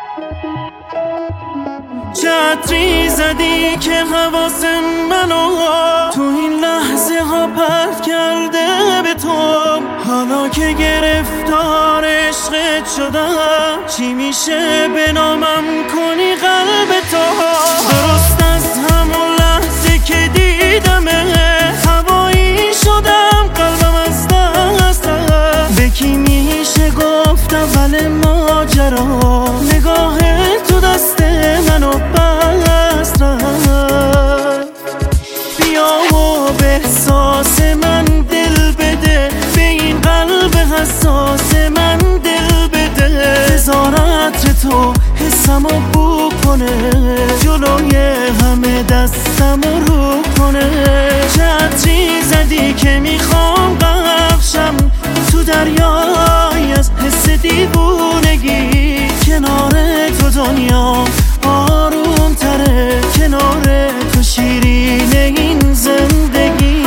چتری زدی که حواس منو تو این لحظه ها پرت کرده به تو. حالا که گرفتار عشقت شدم، چی میشه به نامم کنی قلب تو؟ درست از همون لحظه که دیدمه هوایی شدم، قلبم از دست رفت. به کی میشه گفت اول ماجرا؟ نگاه تو دست منو بست رفت. بیا و به احساس من دل بده، به این قلب حساس من دل بده. نظارت تو حسمو بو کنه، جلوی همه دستمو رو کنه. چتری زدی که میخوام بخشم تو دریای از حس دیوونگی. کنار تو دنیا آروم تره، کنار تو شیرین این زندگی.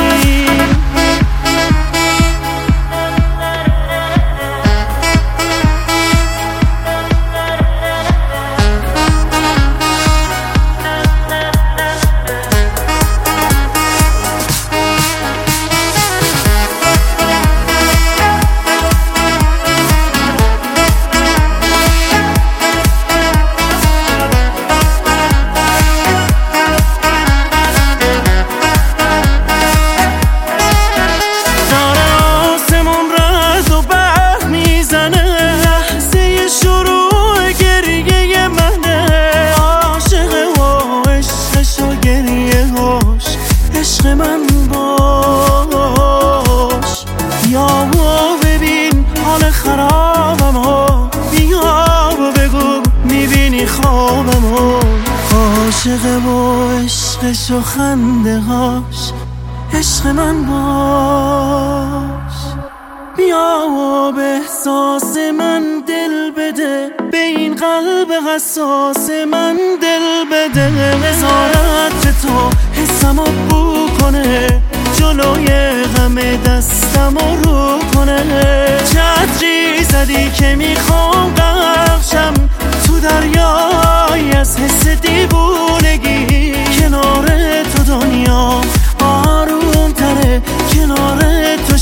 عشق من باش، بیا و ببین حال خرابمو، بیا و بگو میبینی خوابمو. عاشق و عشقش و خنده هاش، عشق من باش. بیا و به احساس من دل بده، به این قلب حساس من دل بده. نظارت تو حسمو بو کنه، جلوی همه دستمو رو کنه. چتری زدی که میخوام بخشم تو دریای از حس دیوونگی. کنار تو دنیا آروم تره، کنار تو